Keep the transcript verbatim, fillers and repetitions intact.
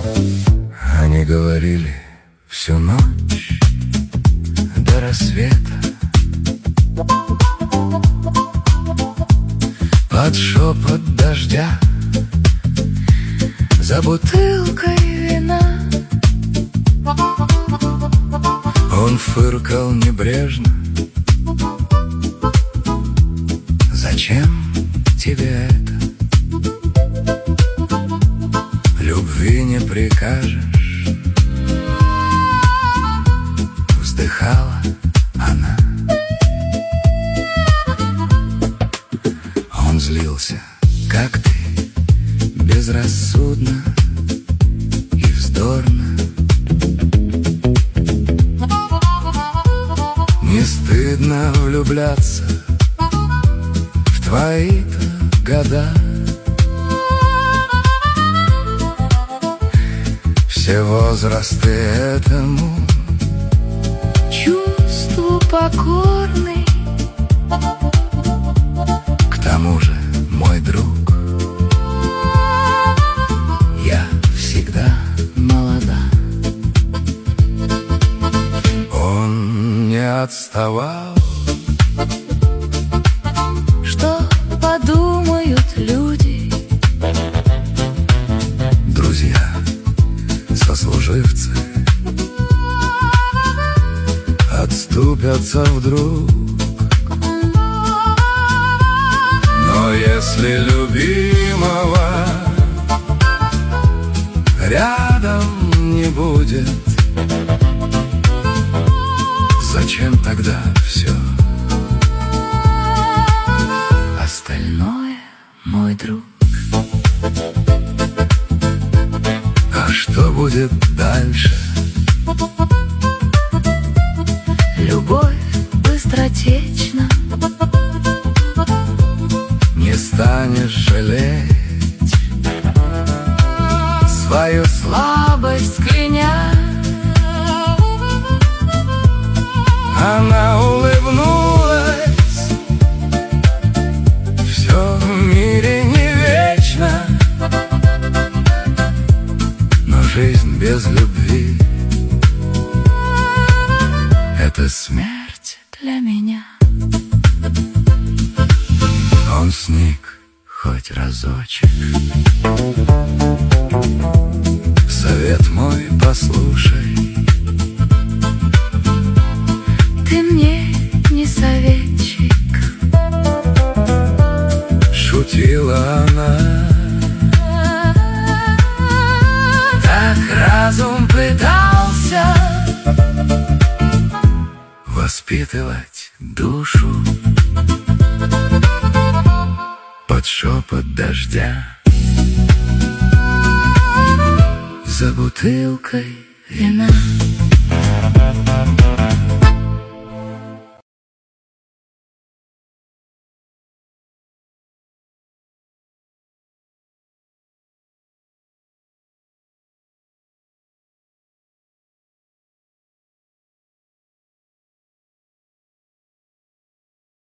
Они говорили всю ночь до рассвета под шепот дождя за бутылкой вина. Он фыркал небрежно: зачем тебе это? Любви не прикажешь. Вздыхала она. Он злился, как ты, безрассудно и вздорно. Не стыдно влюбляться в твои-то года. Все возрасты этому чувству покорны. К тому же, мой друг, я всегда молода. Он не отставал. Что подумают люди? Друзья, сослуживцы отступятся вдруг. Но если любимого рядом не будет, зачем тогда все остальное, мой друг? А что будет дальше? Любовь быстротечна. Не станешь жалеть свою слабость, кляня. Она улыбнулась. Все в мире не вечно, но жизнь без любви — это смерть Для меня Он сник хоть разочек. Совет мой послушай. ты мне не советчик. Шутила она. Так разум пытался воспитывать душу под шепот дождя За бутылкой вина.